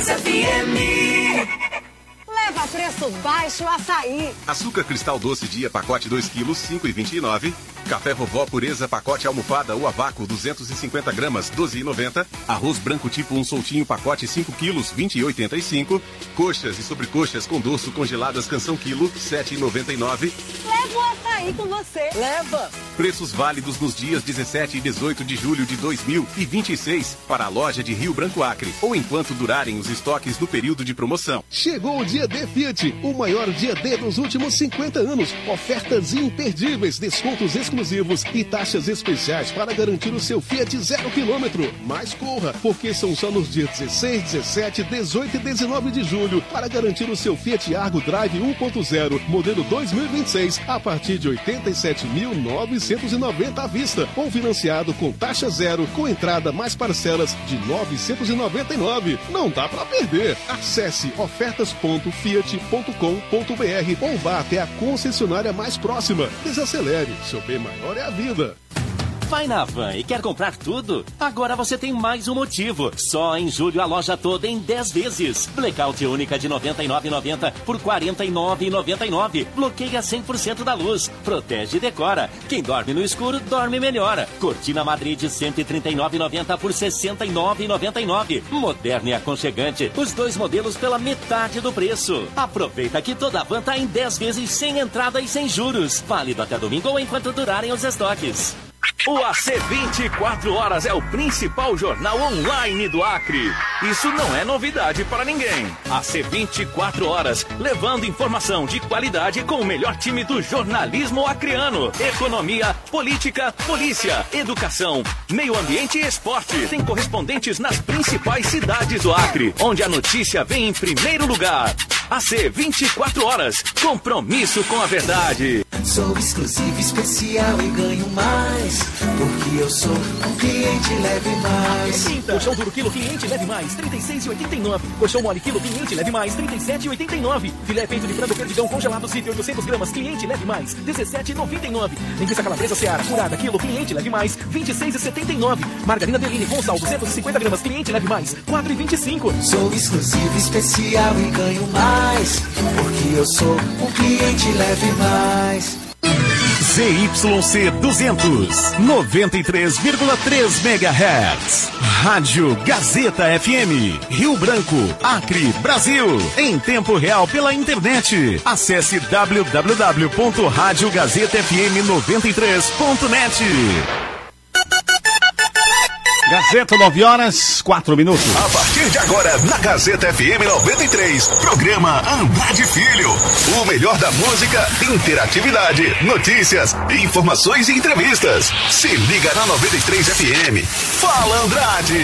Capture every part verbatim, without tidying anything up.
três F M. Leva preço baixo açaí. Açúcar cristal doce dia, pacote dois quilos, cinco reais e vinte e nove centavos. Café Vovó Pureza, pacote almofada ou a vácuo, duzentos e cinquenta gramas, doze reais e noventa centavos. Arroz branco tipo um soltinho, pacote cinco quilos, vinte reais e oitenta e cinco centavos. Coxas e sobrecoxas com dorso congeladas, canção quilo, sete reais e noventa e nove centavos. Leva o açaí com você. Leva. Preços válidos nos dias dezessete e dezoito de julho de dois mil e vinte e seis para a loja de Rio Branco Acre ou enquanto durarem os estoques no período de promoção. Chegou o Dia D Fiat, o maior Dia D dos últimos cinquenta anos. Ofertas imperdíveis, descontos exclusivos e taxas especiais para garantir o seu Fiat zero quilômetro. Mas corra, porque são só nos dias dezesseis, dezessete, dezoito e dezenove de julho para garantir o seu Fiat Argo Drive um ponto zero, modelo dois mil e vinte e seis, a partir de oitenta e sete mil novecentos e noventa à vista ou financiado com taxa zero, com entrada mais parcelas de novecentos e noventa e nove. Não dá para perder. Acesse ofertas ponto fiat ponto com ponto br ou vá até a concessionária mais próxima. Desacelere, seu bem maior é a vida. Vai na Van e quer comprar tudo? Agora você tem mais um motivo. Só em julho a loja toda em dez vezes. Blackout única de noventa e nove reais e noventa centavos por quarenta e nove reais e noventa e nove centavos. Bloqueia cem por cento da luz. Protege e decora. Quem dorme no escuro, dorme melhor. Cortina Madrid de cento e trinta e nove reais e noventa centavos por sessenta e nove reais e noventa e nove centavos. Moderno e aconchegante. Os dois modelos pela metade do preço. Aproveita que toda a Van tá em dez vezes sem entrada e sem juros. Válido até domingo ou enquanto durarem os estoques. O A C vinte e quatro horas é o principal jornal online do Acre. Isso não é novidade para ninguém. A C vinte e quatro horas, levando informação de qualidade com o melhor time do jornalismo acreano. Economia, política, polícia, educação, meio ambiente e esporte. Tem correspondentes nas principais cidades do Acre, onde a notícia vem em primeiro lugar. A C vinte e quatro horas, compromisso com a verdade. Sou exclusivo, especial e ganho mais, porque eu sou um cliente leve mais. Colchão duro quilo cliente leve mais, trinta e seis reais e oitenta e nove centavos. Colchão mole quilo cliente leve mais, trinta e sete reais e oitenta e nove centavos. Filé peito de frango perdigão congelado Zip oitocentos gramas, cliente leve mais, dezessete reais e noventa e nove centavos. Linguiça calabresa Seara curada quilo cliente leve mais, vinte e seis reais e setenta e nove centavos. Margarina Deline com sal duzentos e cinquenta gramas, cliente leve mais, quatro reais e vinte e cinco centavos. Sou exclusivo, especial e ganho mais, porque eu sou um cliente leve mais. Z Y C duzentos, noventa e três vírgula três megahertz. Rádio Gazeta F M, Rio Branco, Acre, Brasil. Em tempo real pela internet. Acesse w w w ponto rádio gazeta f m noventa e três ponto net. Gazeta, nove horas, quatro minutos. A partir de agora, na Gazeta F M noventa e três, programa Andrade Filho. O melhor da música, interatividade, notícias, informações e entrevistas. Se liga na noventa e três F M. Fala, Andrade!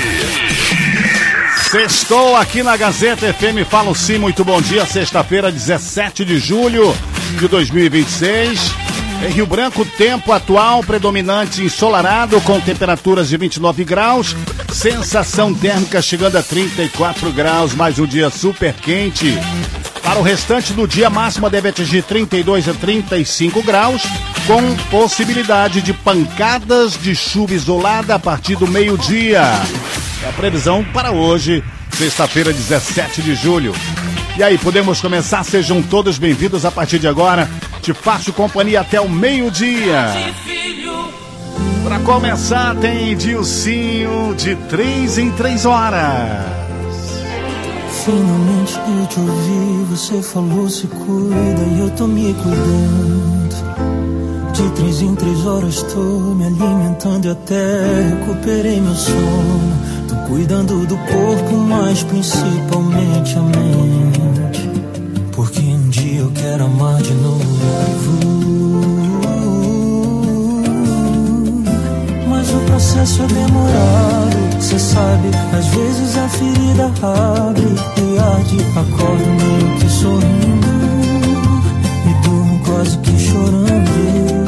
Sextou aqui na Gazeta F M, falo sim, muito bom dia. Sexta-feira, dezessete de julho de dois mil e vinte e seis. Em Rio Branco, tempo atual predominante ensolarado com temperaturas de vinte e nove graus, sensação térmica chegando a trinta e quatro graus, mais um dia super quente. Para o restante do dia, a máxima deve atingir trinta e dois a trinta e cinco graus, com possibilidade de pancadas de chuva isolada a partir do meio-dia. É a previsão para hoje, sexta-feira, dezessete de julho. E aí, podemos começar? Sejam todos bem-vindos a partir de agora. Te faço companhia até o meio-dia. Para começar, tem Dilcinho de três em três horas. Finalmente eu te ouvi, você falou se cuida e eu tô me cuidando. De três em três horas tô me alimentando e até recuperei meu sono. Tô cuidando do corpo, mas principalmente a mente. Porque um dia eu quero amar de novo. Mas o processo é demorado, cê sabe. Às vezes a ferida abre e arde. Acordo meio que sorrindo e durmo quase que chorando.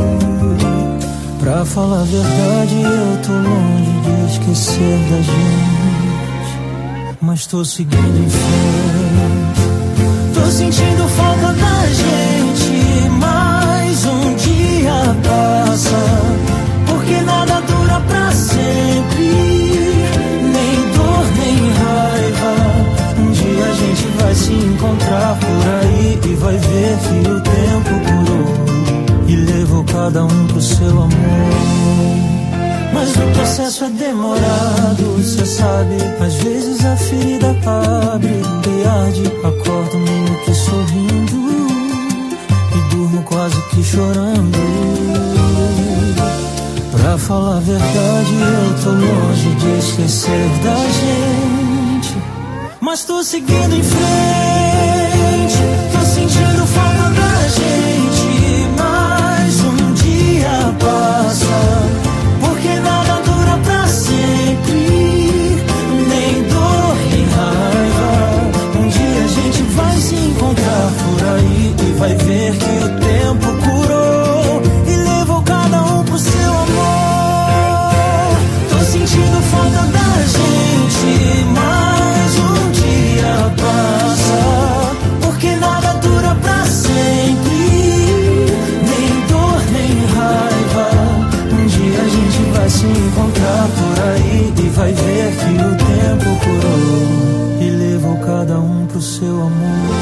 Pra falar a verdade, eu tô longe de esquecer da gente, mas tô seguindo em frente. Tô sentindo falta da gente, mais um dia passa, porque nada dura pra sempre, nem dor nem raiva. processo é demorado, cê sabe. Às vezes a ferida abre e arde. Acordo meio que sorrindo e durmo quase que chorando. Pra falar a verdade, eu tô longe de esquecer da gente, mas tô seguindo em frente. Tô sentindo falta da gente. Mais um dia passa, porque nada dura pra sempre, nem dor nem raiva. Um dia a gente vai se encontrar por aí e vai ver que o tempo curou e levou cada um pro seu amor. Tô sentindo falta da gente. Mais um dia passa, porque nada dura pra sempre, nem dor nem raiva. Um dia a gente vai se encontrar por aí e vai ver que o tempo curou e levou cada um pro seu amor.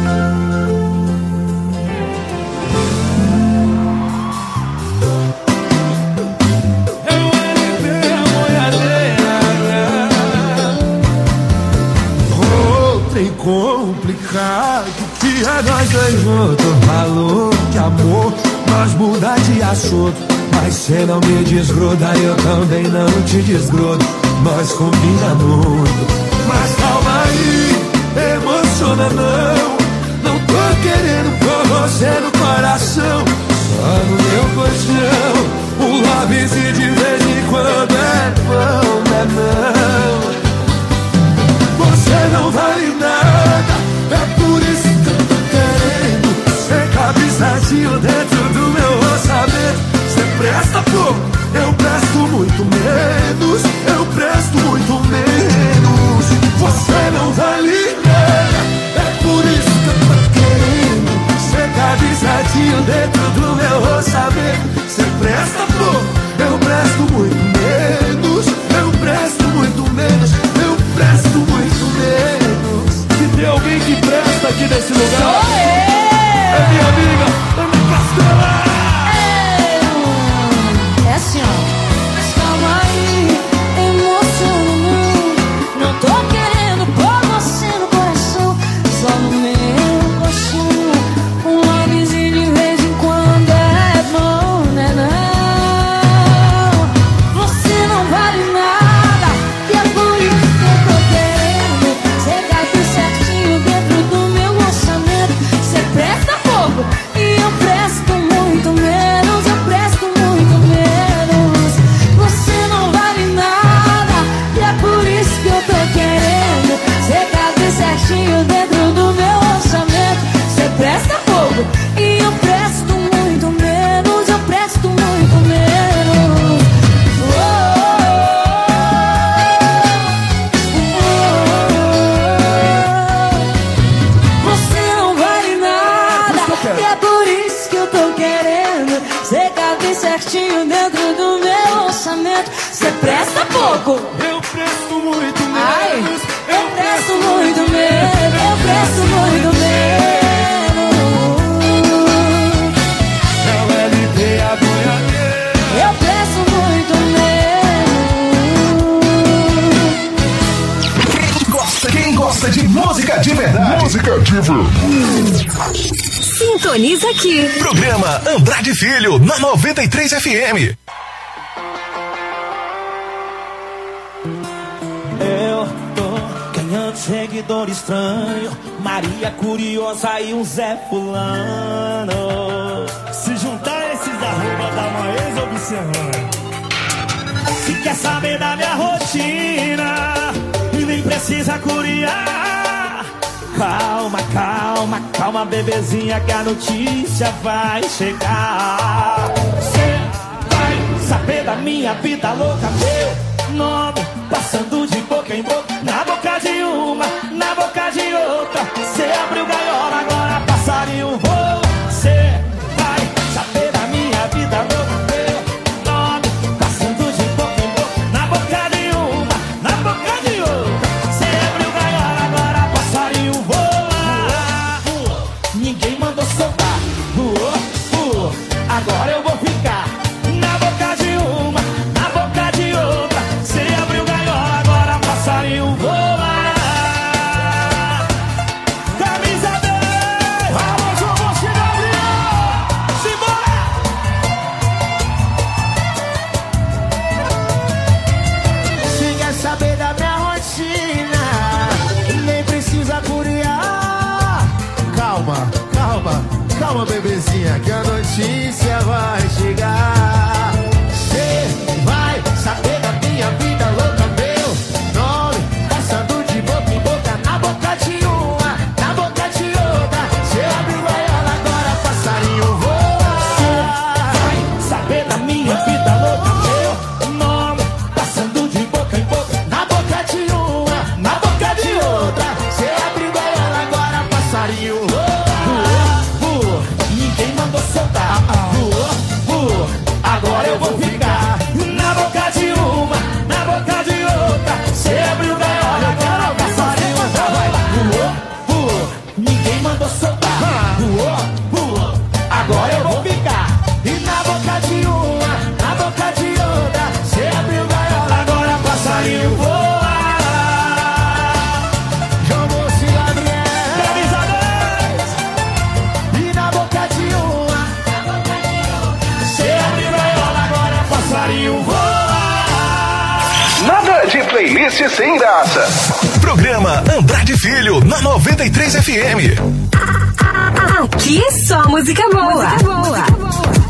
Complicado que é nós dois juntos. Falou de amor, nós muda de assunto, mas cê não me desgruda, eu também não te desgrudo. Nós combina muito, mas calma aí, emociona não. Não tô querendo com você no coração, só no meu colchão. Um lábisinho de vez em quando é bom, não é não. Você não vale nada, é por isso que eu tô querendo ser cabeçadinho dentro do meu orçamento. Você presta pouco, eu presto muito menos, eu presto muito menos. Você não vale nada, é por isso que eu tô querendo ser cabeçadinho dentro do meu orçamento. Você presta pouco, eu presto muito menos, eu presto muito menos, eu presto muito menos. Se tem alguém que presta aqui nesse lugar, sou eu. É minha amiga Ana Castela. É assim, ó. Mas calma aí, emociono não. Não tô querendo pôr você no coração, só no meu colchão. Um lovezinho de vez em quando é bom, né não? Você não vale nada, e é por isso que eu tô querendo ser gato certinho dentro do meu orçamento. Você presta pouco e eu presto muito menos, eu presto muito menos. Você não vale nada, e é por isso que eu tô querendo ser gato certinho dentro do meu orçamento. Você presta pouco e eu presto muito menos, eu presto muito menos. Você não vale nada, e é por isso que eu tô querendo ser gato certinho dentro do meu orçamento. Você presta pouco, eu presto muito menos. Ai, eu presto muito menos, eu presto muito menos. É o L P a boiadeira. Eu presto muito menos. Quem gosta, quem gosta de música de verdade? Música de verdade. Sintoniza aqui. Programa Andrade Filho, na noventa e três F M. Eu tô ganhando seguidor estranho, Maria curiosa e um Zé fulano. Se juntar esses arroba dá uma ex-observando. Se quer saber da minha rotina e nem precisa curiar, calma, calma, calma, bebezinha, que a notícia vai chegar. Cê vai saber da minha vida louca, meu nome passando de boca em boca, na boca de uma, na boca de outra. Cê abriu gaiola, agora passarinho voa. Cê vai saber da minha vida louca, meu nome passando de boca em boca, na boca de uma, na boca de outra. Cê abriu gaiola, agora passarinho voa. Ninguém mandou soltar, voou, voou. Agora eu vou ficar na boca de uma, na boca de outra. calma, bebezinha, que a notícia vai chegar. Cê vai saber da minha vida louca, meu nome passando de boca em boca, na boca de uma, na boca de outra. Cê abre o gaiola, agora passarinho voa. Vai saber da minha vida louca, meu nome passando de boca em boca, na boca de uma, na boca de outra. Cê abre o gaiola, agora passarinho voa. Voa, ninguém mandou soltar. Voa, voa, agora eu vou ficar na boca de uma, na boca de outra. Cê abriu gaiola, agora o passarinho voa. Voa, ninguém mandou soltar. Voa, voa, agora eu vou ficar e na boca de uma, na boca de outra. Cê abriu gaiola, agora o passarinho voa. João Moço e Gabriel, camisa dez. E na boca de uma, na boca de outra. Cê abriu gaiola, agora o passarinho voa. Nada de playlist sem graça. Programa Andrade Filho na noventa e três F M. Aqui só música boa. Música boa.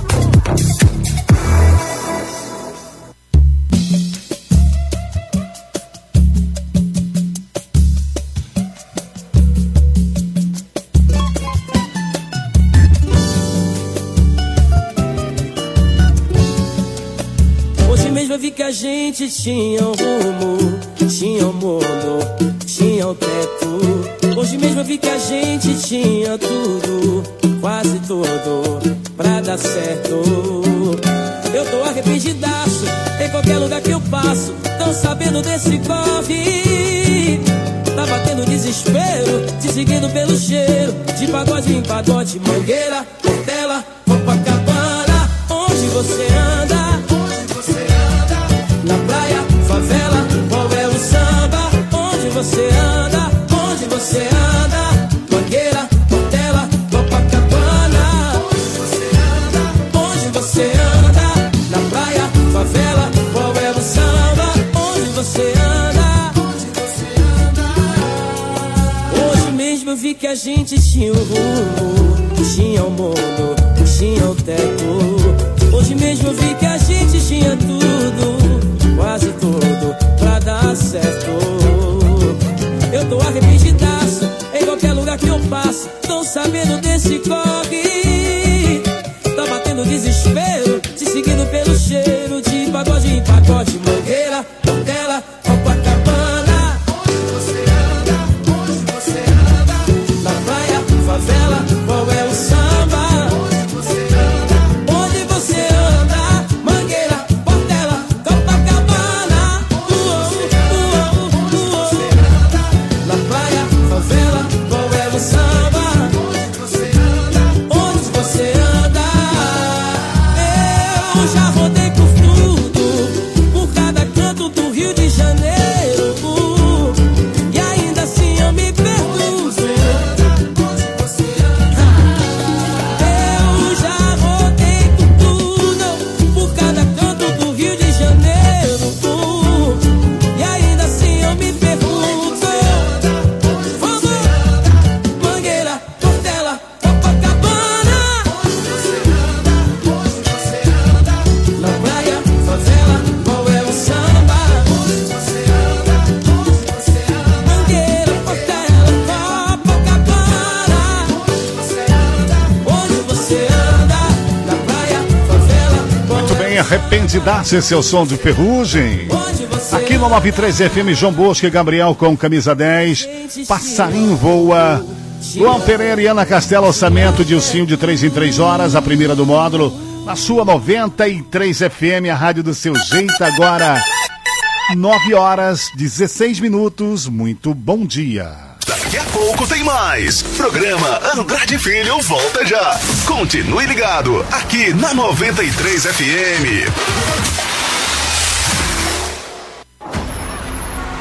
Hoje mesmo eu vi que a gente tinha um rumo, tinha um mundo, tinha um teto. Hoje mesmo eu vi que a gente tinha tudo, quase tudo, pra dar certo. Eu tô arrependidaço, em qualquer lugar que eu passo, tão sabendo desse corre. Tá batendo desespero, te seguindo pelo cheiro, de pagode em pagode, Mangueira, Portela, Copacabana. Onde você anda? Na praia, favela, qual é o samba? Onde você anda? Onde você anda? Mangueira, Portela, Copacabana. Onde você anda? Na praia, favela, qual é o samba? Onde você anda? Hoje mesmo eu vi que a gente tinha um rumo, tinha um mundo, tinha um teto. Hoje mesmo eu vi que a gente tinha tudo, quase tudo, pra dar certo. Eu tô arrependidaço, em qualquer lugar que eu passo, tô sabendo desse corre. Tá batendo desespero, te seguindo pelo cheiro, de pagode em pagode, Mangueira, Portela, Copacabana. Onde você anda? Onde você anda? Na praia, favela, qual é o samba? Onde você anda? Onde você anda? Mangueira, Portela, Copacabana. Uou, uou, uou. Na praia, favela, qual é o samba? Onde você anda? Onde você anda? Eu já rodei por tudo, por cada canto do Rio de Janeiro, e ainda assim eu me pergunto. Eu já rodei por tudo, por cada canto do Rio de Janeiro, e ainda assim eu me pergunto. Vamos! Mangueira, Portela, Copacabana. Na praia, favela, qual é o samba? Mangueira, Portela, Copacabana. Onde você anda? Na praia, favela, qual Muito bem, arrependidaço, esse é o som de Ferrugem. Aqui no nove três F M, João Bosco e Gabriel com camisa dez. Passarinho voa. Luan Pereira e Ana Castela, orçamento de ursinho de três em três horas, a primeira do módulo. Na sua noventa e três F M, a rádio do seu jeito, agora nove horas, dezesseis minutos. Muito bom dia. Daqui a pouco tem mais. Programa Andrade Filho volta já. Continue ligado aqui na noventa e três F M. A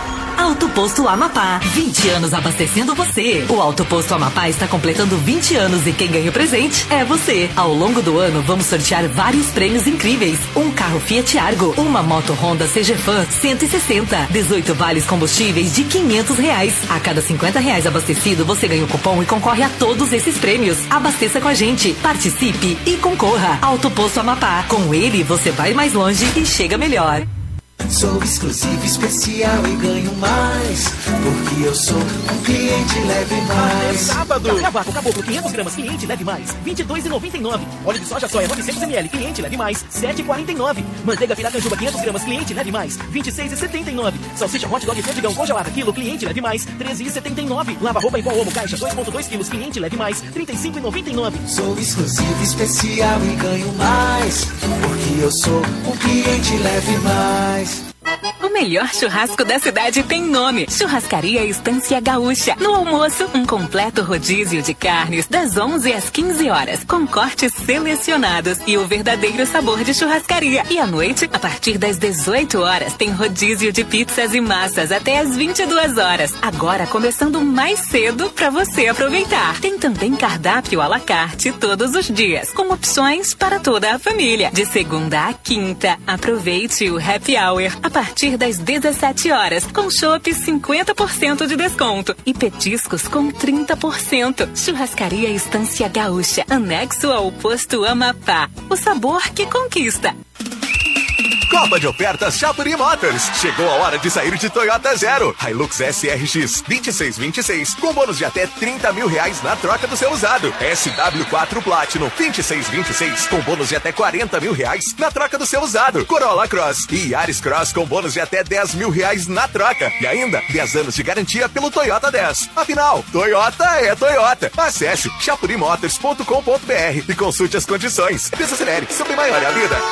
Auto Posto Amapá, vinte anos abastecendo você. O Auto Posto Amapá está completando vinte anos e quem ganha o presente é você. Ao longo do ano, vamos sortear vários prêmios incríveis. Um carro Fiat Argo, uma moto Honda C G Fan cento e sessenta, dezoito vales combustíveis de quinhentos reais. A cada cinquenta reais abastecido, você ganha um cupom e concorre a todos esses prêmios. Abasteça com a gente, participe e concorra. Auto Posto Amapá. Com ele, você vai mais longe e chega melhor. Sou exclusivo, especial e ganho mais, porque eu sou um cliente Leve Mais. Sábado, café vácuo caboclo quinhentas gramas, cliente Leve Mais, vinte e dois reais e noventa e nove centavos. Óleo de soja soia novecentos mililitros, cliente Leve Mais, sete reais e quarenta e nove centavos. Manteiga piracanjuba quinhentas gramas, cliente Leve Mais, vinte e seis reais e setenta e nove centavos. Salsicha hot dog perdigão congelada, quilo, cliente Leve Mais, treze reais e setenta e nove centavos. Lava roupa em pó Omo caixa dois vírgula dois quilos, cliente Leve Mais, trinta e cinco reais e noventa e nove centavos. Sou exclusivo, especial e ganho mais, porque eu sou um cliente Leve Mais. O melhor churrasco da cidade tem nome: Churrascaria Estância Gaúcha. No almoço, um completo rodízio de carnes das onze às quinze horas, com cortes selecionados e o verdadeiro sabor de churrascaria. E à noite, a partir das dezoito horas, tem rodízio de pizzas e massas até às vinte e duas horas. Agora começando mais cedo para você aproveitar. Tem também cardápio à la carte todos os dias, com opções para toda a família. De segunda a quinta, aproveite o happy hour a partir das dezessete horas, com chopp cinquenta por cento de desconto e petiscos com trinta por cento. Churrascaria Estância Gaúcha, anexo ao posto Amapá. O sabor que conquista. Copa de ofertas Chapuri Motors. Chegou a hora de sair de Toyota Zero. Hilux S R X vinte e seis vinte e seis com bônus de até trinta mil reais na troca do seu usado. S W quatro Platinum vinte e seis vinte e seis com bônus de até quarenta mil reais na troca do seu usado. Corolla Cross e Yaris Cross com bônus de até dez mil reais na troca. E ainda dez anos de garantia pelo Toyota dez. Afinal, Toyota é Toyota. Acesse chapuri motors ponto com ponto b r e consulte as condições. Desacelere, seu bem maior é a vida.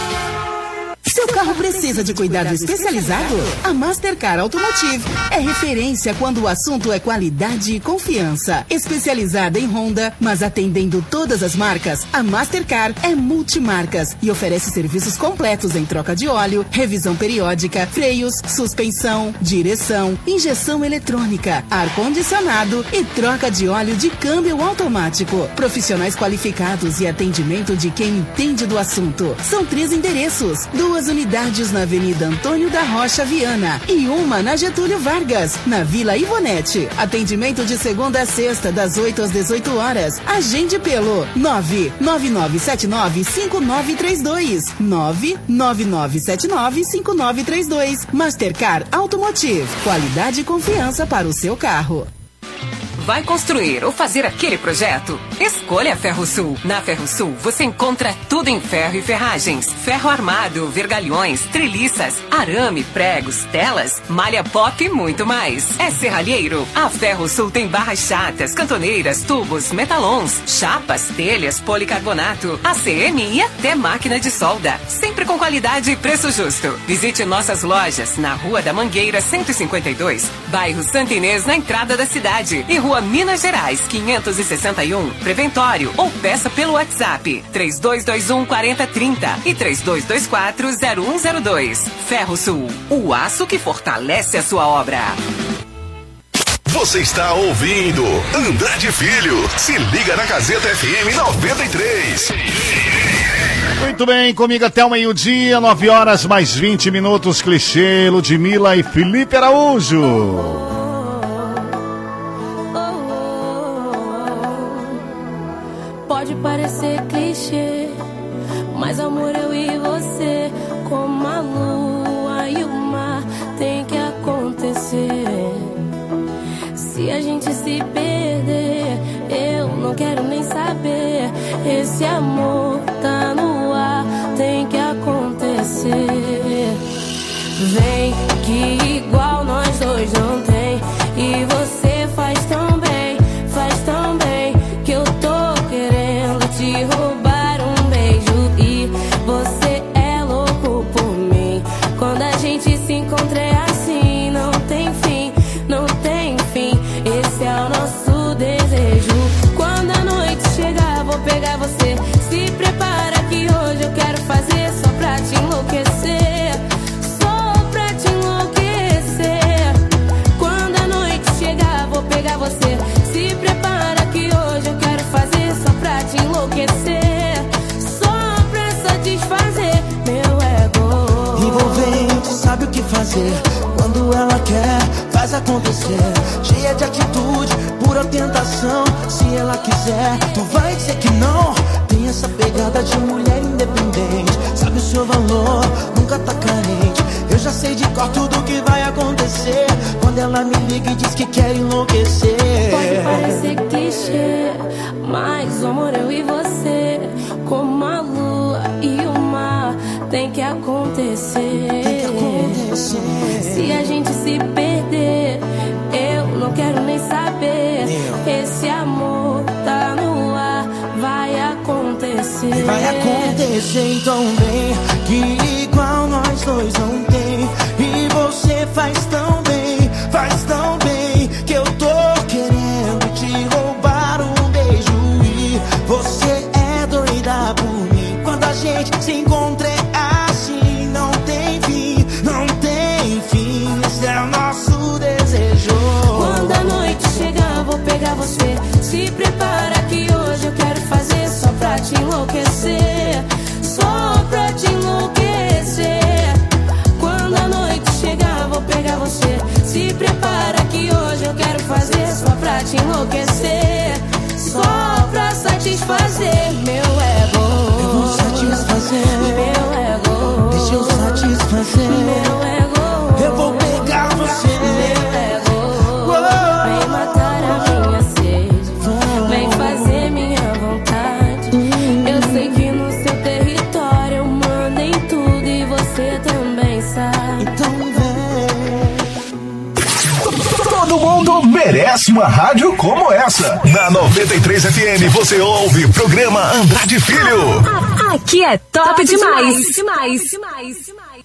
Seu carro precisa de cuidado especializado? A Mastercar Automotive é referência quando o assunto é qualidade e confiança. Especializada em Honda, mas atendendo todas as marcas, a Mastercar é multimarcas e oferece serviços completos em troca de óleo, revisão periódica, freios, suspensão, direção, injeção eletrônica, ar-condicionado e troca de óleo de câmbio automático. Profissionais qualificados e atendimento de quem entende do assunto. São três endereços, duas unidades na Avenida Antônio da Rocha Viana e uma na Getúlio Vargas, na Vila Ivonete. Atendimento de segunda a sexta, das oito às dezoito horas. Agende pelo nove nove nove sete nove cinco nove três dois. nove nove nove sete nove cinco nove três dois. Mastercar Automotive. Qualidade e confiança para o seu carro. Vai construir ou fazer aquele projeto? Escolha a Ferrosul. Na Ferrosul você encontra tudo em ferro e ferragens, ferro armado, vergalhões, treliças, arame, pregos, telas, malha pop e muito mais. É serralheiro? A Ferrosul tem barras chatas, cantoneiras, tubos, metalons, chapas, telhas, policarbonato, A C M e até máquina de solda. Sempre com qualidade e preço justo. Visite nossas lojas na Rua da Mangueira cento e cinquenta e dois, bairro Santa Inês, na entrada da cidade, e Rua Minas Gerais, quinhentos e sessenta e um, Preventório, ou peça pelo WhatsApp três dois dois um, quatro zero três zero e três dois dois quatro, zero um zero dois. Ferrosul, o aço que fortalece a sua obra. Você está ouvindo Andrade Filho. Se liga na Gazeta F M noventa e três. Muito bem, comigo até o meio-dia, nove horas mais vinte minutos, clichê, Ludmilla e Felipe Araújo. Pode parecer clichê, mas amor, eu e você, como a lua e o mar, tem que acontecer. Se a gente se perder, eu não quero nem saber. Esse amor tá no ar, tem que acontecer. Vem que igual nós dois não tem, e você faz tão bem, faz tão bem, que eu tô querendo te roubar um beijo. E você é louco por mim. Quando a gente se encontra é assim, não tem fim, não tem fim. Esse é o nosso desejo. Quando a noite chegar, vou pegar você. Se prepara que hoje eu quero fazer só pra te enlouquecer, só pra te enlouquecer. enlouquecer, só pra satisfazer meu ego. Envolvente, sabe o que fazer. Quando ela quer, faz acontecer. Cheia de atitude, pura tentação. Se ela quiser, tu vai dizer que não. Tem essa pegada de mulher independente. Sabe o seu valor, nunca tá carente. Eu já sei de cor tudo que vai acontecer quando ela me liga e diz que quer enlouquecer. Pode parecer clichê, mas o amor eu e você, como a lua e o mar, tem que acontecer. Tem que acontecer. Se a gente se perder, eu não quero nem saber. Esse amor tá no ar, vai acontecer. Vai acontecer tão bem, que igual nós dois não tem. E você faz tão bem, faz tão bem, que eu tô querendo te roubar um beijo. E você é doida por mim. Quando a gente se encontra é assim, não tem fim, não tem fim. Esse é o nosso desejo. Quando a noite chegar, vou pegar você. Se prepara que hoje eu quero fazer só pra te enlouquecer, só pra te enlouquecer. Quando a noite chegar, vou pegar você. Se prepara que hoje eu quero fazer só pra te enlouquecer, só pra satisfazer meu ego. Eu vou satisfazer meu ego. Deixa eu satisfazer meu ego. Eu vou pegar você, meu ego. Vem matar a minha sede, vem fazer minha vontade. Eu sei que no seu território eu mando em tudo e você também sabe. Então vem. Todo mundo merece uma rádio como essa. Na noventa e três F M você ouve o programa Andrade Filho. Aqui é top, top demais. demais. demais. demais. demais.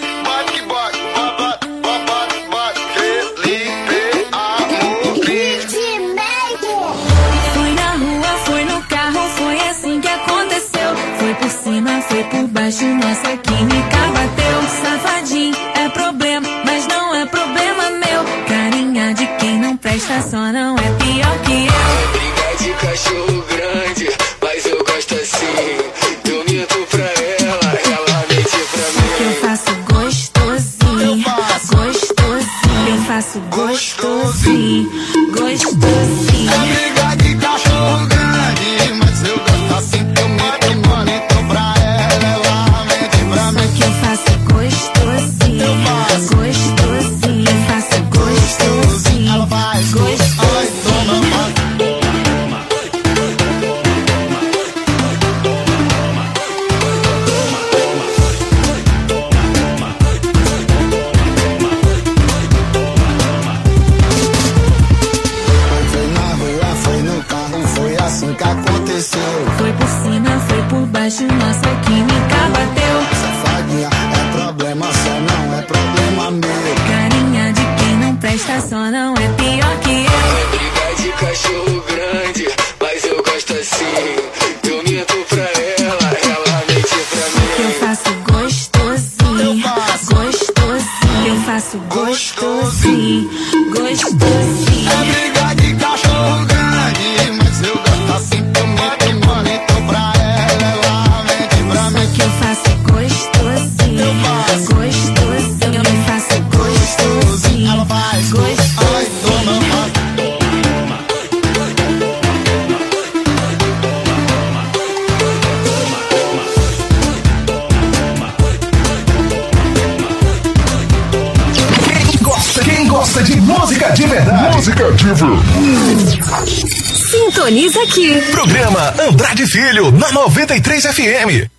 Fui na rua, fui no carro, foi assim que aconteceu. Foi por cima, foi por baixo, nossa química bateu. Safadinho é problema, mas não é problema meu. Carinha de quem não presta, só não é pior que eu. Briga de cachorro grande, mas eu gosto assim. Eu minto pra ela, ela mente pra mim. Eu faço gostosinho, gostosinho. Eu faço gostosinho, gostosinho. É briga de cachorro grande, mas eu gosto assim. Eu minto, eu minto pra ela, ela mente pra mim. Que eu faço gostosinho, eu faço gostosinho. Eu faço gostosinho, ela faz gostosinho. Foi por cima, foi por baixo, nossa química bateu. Safadinha é problema, só não é problema meu. Carinha de quem não presta, só não é pior que eu. Briga de cachorro grande, mas eu gosto assim. Eu minto pra ela, ela mente pra mim. Eu faço gostosinho, eu faço gostosinho. Eu faço gostosinho, gostosinho. É briga de cachorro grande, mas eu gosto assim. Eu minto, eu minto pra ela, ela mente pra mim. Que eu faço gostosinho, eu faço gostosinho. Eu faço gostosinho, ela faz gostosinho. Ai, toma, Quem gosta de música de verdade? Música de verdade. Sintoniza aqui. Programa Andrade Filho, na noventa e três F M.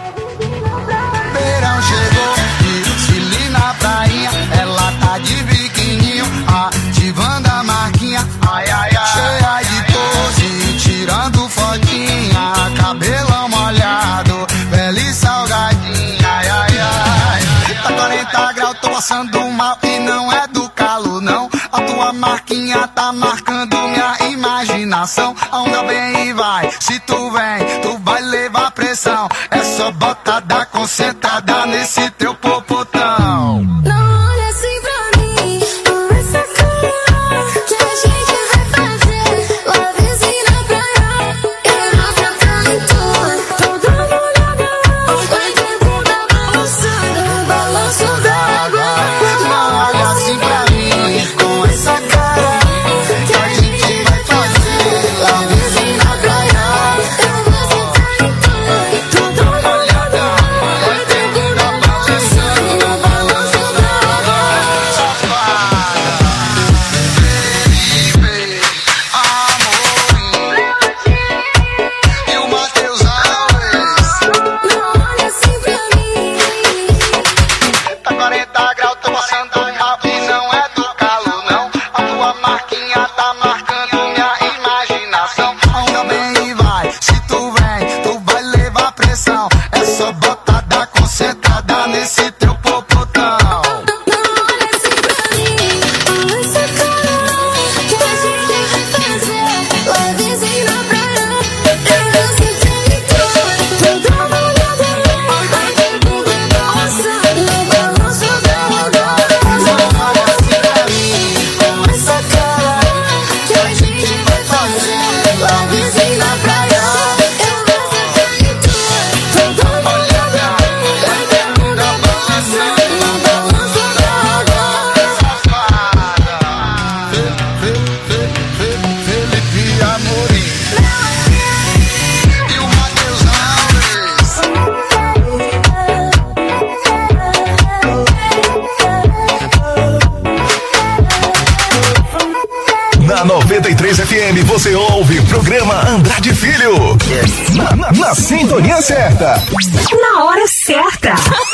verão chegou, desfile na prainha. Ela tá de biquininho, ativando a marquinha. Ai, ai, ai. Cheia de pose, tirando fotinha. Cabelão molhado, pele salgadinha. Ai, ai, ai. Tá quarenta graus, tô passando mal e não é do calo, não. A tua marquinha tá marcando minha imaginação. A onda vem e vai, se tu vem, tu vai levar pressão. É só botada concentrada nesse teu popotão. Não olha assim pra mim, com essa cara que a gente vai fazer. Lá vizinho na praia, eu não vou cantar. três F M você ouve o programa Andrade Filho. Na, na, na sintonia certa. Na hora certa.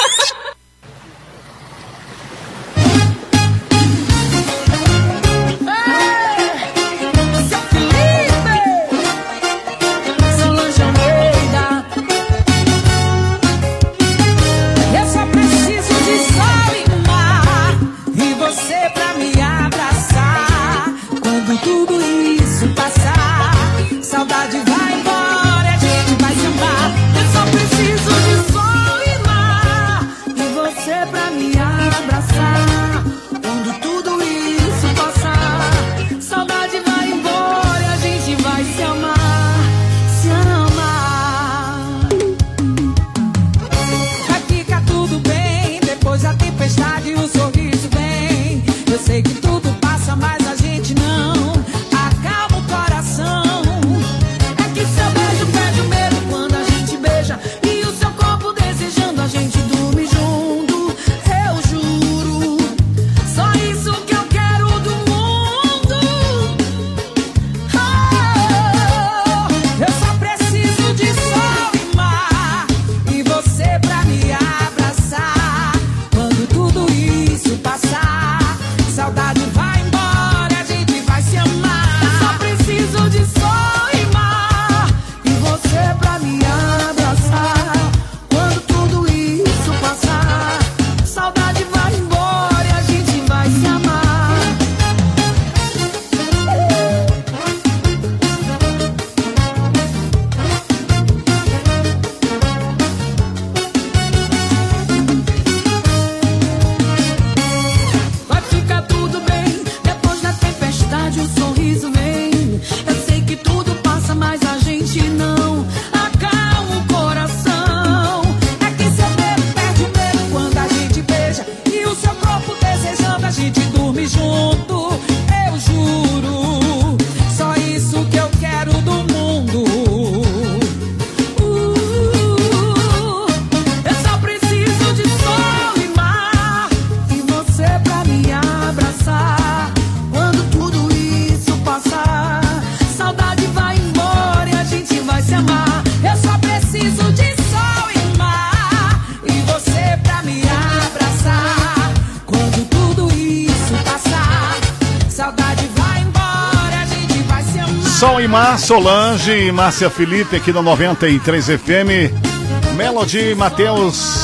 Solange e Márcia Felipe aqui no noventa e três F M. Melody, Matheus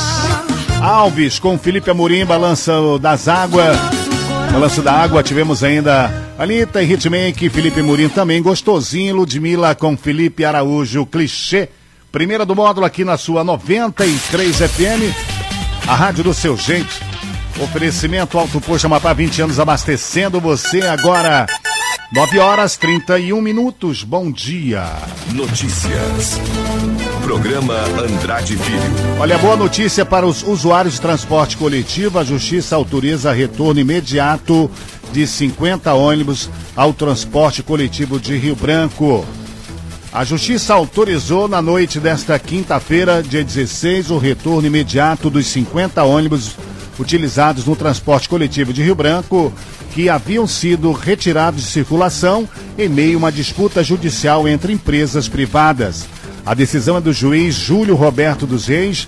Alves com Felipe Amorim, Balanço das Águas. Balanço da Água, tivemos ainda Anitta e Hitmake, Felipe Amorim também, Gostosinho, Ludmilla com Felipe Araújo, Clichê. Primeira do módulo aqui na sua noventa e três F M, a rádio do seu jeito. Oferecimento Alto Posto Amapá, vinte anos abastecendo você agora. nove horas e trinta e um minutos. Bom dia. Notícias. Programa Andrade Filho. Olha, boa notícia para os usuários de transporte coletivo. A Justiça autoriza retorno imediato de cinquenta ônibus ao transporte coletivo de Rio Branco. A Justiça autorizou na noite desta quinta-feira, dia dezesseis, o retorno imediato dos cinquenta ônibus utilizados no transporte coletivo de Rio Branco, que haviam sido retirados de circulação em meio a uma disputa judicial entre empresas privadas. A decisão é do juiz Júlio Roberto dos Reis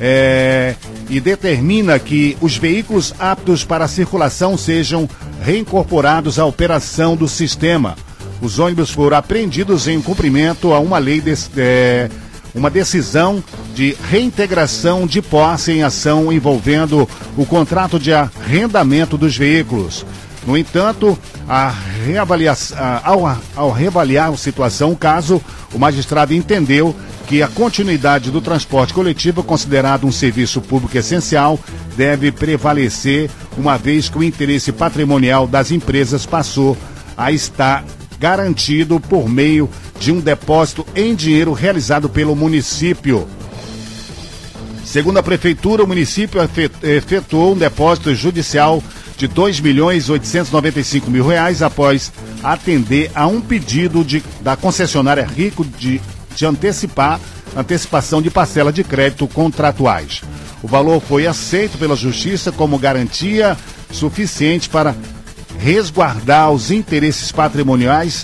é, e determina que os veículos aptos para a circulação sejam reincorporados à operação do sistema. Os ônibus foram apreendidos em cumprimento a uma lei de, é, uma decisão de reintegração de posse em ação envolvendo o contrato de arrendamento dos veículos. No entanto, a reavaliação, ao, ao reavaliar a situação, o caso, o magistrado entendeu que a continuidade do transporte coletivo, considerado um serviço público essencial, deve prevalecer, uma vez que o interesse patrimonial das empresas passou a estar garantido por meio de um depósito em dinheiro realizado pelo município. Segundo a Prefeitura, o município efetuou um depósito judicial de dois milhões oitocentos e noventa e cinco mil reais após atender a um pedido de, da concessionária Rico de, de antecipar antecipação de parcela de crédito contratuais. O valor foi aceito pela Justiça como garantia suficiente para resguardar os interesses patrimoniais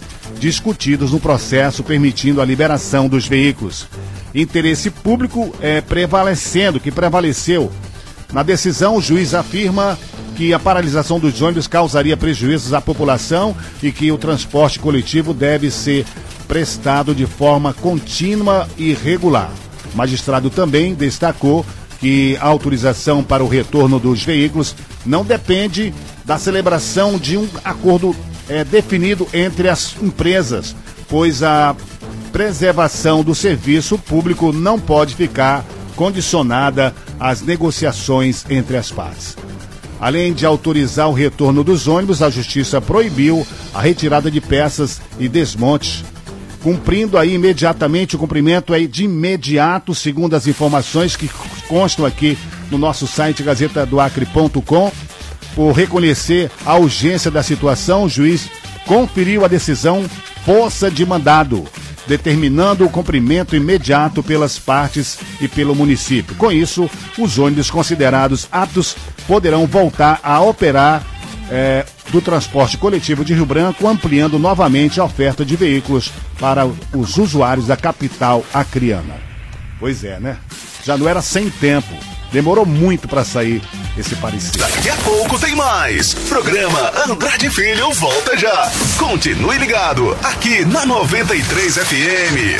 discutidos no processo permitindo a liberação dos veículos. Interesse público é prevalecendo, que prevaleceu. Na decisão, o juiz afirma que a paralisação dos ônibus causaria prejuízos à população e que o transporte coletivo deve ser prestado de forma contínua e regular. O magistrado também destacou que a autorização para o retorno dos veículos não depende da celebração de um acordo é, definido entre as empresas, pois a preservação do serviço público não pode ficar condicionada às negociações entre as partes. Além de autorizar o retorno dos ônibus, a Justiça proibiu a retirada de peças e desmontes, cumprindo aí imediatamente, o cumprimento é de imediato, segundo as informações que constam aqui no nosso site gazeta do acre ponto com. Por reconhecer a urgência da situação, o juiz conferiu a decisão força de mandado, determinando o cumprimento imediato pelas partes e pelo município. Com isso, os ônibus considerados aptos poderão voltar a operar é, do transporte coletivo de Rio Branco, ampliando novamente a oferta de veículos para os usuários da capital acreana. Pois é, né? Já não era sem tempo. Demorou muito para sair esse parecer. Daqui a pouco tem mais. Programa Andrade Filho volta já. Continue ligado aqui na noventa e três F M.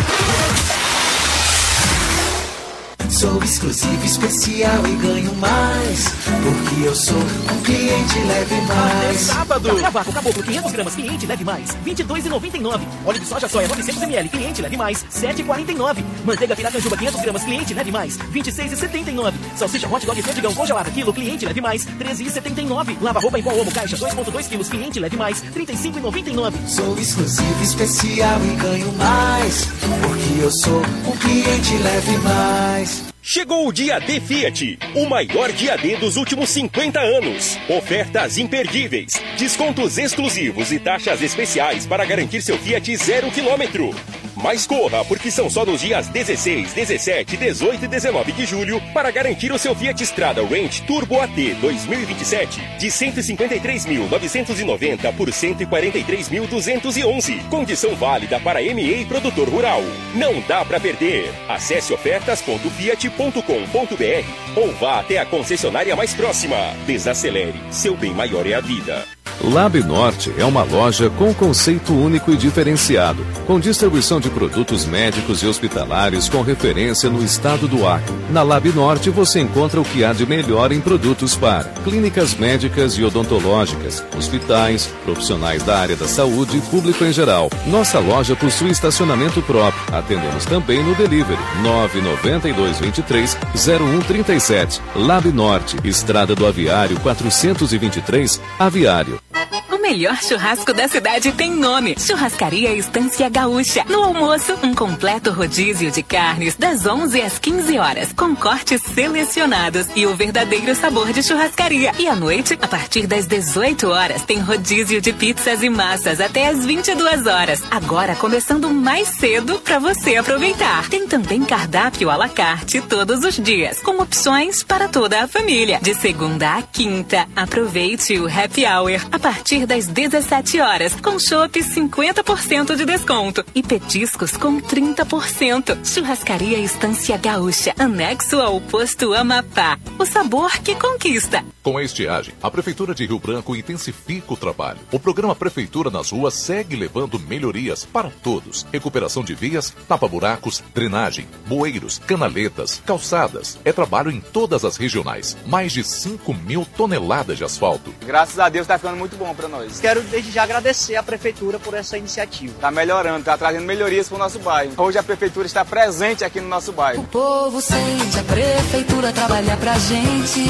Sou exclusivo, especial e ganho mais, porque eu sou um cliente Leve Mais. Sábado, Cavaco Caboclo quinhentas gramas, cliente Leve Mais, vinte e dois reais e noventa e nove centavos. Óleo de soja soia novecentos mililitros, cliente Leve Mais, sete reais e quarenta e nove centavos. Manteiga Piracanjuba quinhentas gramas, cliente Leve Mais, vinte e seis reais e setenta e nove centavos. Salsicha Hot Dog Perdigão congelada, quilo, cliente Leve Mais, treze reais e setenta e nove centavos. Lava roupa em pó Omo, caixa dois vírgula dois quilos, cliente Leve Mais, trinta e cinco reais e noventa e nove centavos. Sou exclusivo, especial e ganho mais, porque eu sou um cliente Leve Mais. Chegou o Dia D Fiat, o maior dia D dos últimos cinquenta anos. Ofertas imperdíveis, descontos exclusivos e taxas especiais para garantir seu Fiat zero quilômetro. Mas corra, porque são só nos dias dezesseis, dezessete, dezoito e dezenove de julho para garantir o seu Fiat Strada Range Turbo A T dois mil e vinte e sete de cento e cinquenta e três mil novecentos e noventa por cento e quarenta e três mil duzentos e onze. Condição válida para M E e produtor rural. Não dá para perder. Acesse ofertas ponto fiat ponto com ponto b r ou vá até a concessionária mais próxima. Desacelere, seu bem maior é a vida. Lab Norte é uma loja com conceito único e diferenciado, com distribuição de produtos médicos e hospitalares com referência no estado do Acre. Na Lab Norte você encontra o que há de melhor em produtos para clínicas médicas e odontológicas, hospitais, profissionais da área da saúde e público em geral. Nossa loja possui estacionamento próprio. Atendemos também no delivery nove nove dois, dois três, zero um três sete. Lab Norte, Estrada do Aviário quatrocentos e vinte e três, Aviário. O melhor churrasco da cidade tem nome: Churrascaria Estância Gaúcha. No almoço, um completo rodízio de carnes das onze às quinze horas, com cortes selecionados e o verdadeiro sabor de churrascaria. E à noite, a partir das dezoito horas, tem rodízio de pizzas e massas até às vinte e duas horas. Agora começando mais cedo para você aproveitar. Tem também cardápio à la carte todos os dias, com opções para toda a família. De segunda a quinta, aproveite o happy hour a partir das dezessete horas, com chopp cinquenta por cento de desconto e petiscos com trinta por cento. Churrascaria Estância Gaúcha, anexo ao posto Amapá. O sabor que conquista. Com a estiagem, a Prefeitura de Rio Branco intensifica o trabalho. O programa Prefeitura nas Ruas segue levando melhorias para todos. Recuperação de vias, tapa-buracos, drenagem, bueiros, canaletas, calçadas. É trabalho em todas as regionais. Mais de cinco mil toneladas de asfalto. Graças a Deus está ficando muito bom para nós. Quero desde já agradecer à Prefeitura por essa iniciativa. Está melhorando, está trazendo melhorias para o nosso bairro. Hoje a Prefeitura está presente aqui no nosso bairro. O povo sente a Prefeitura trabalhar pra gente.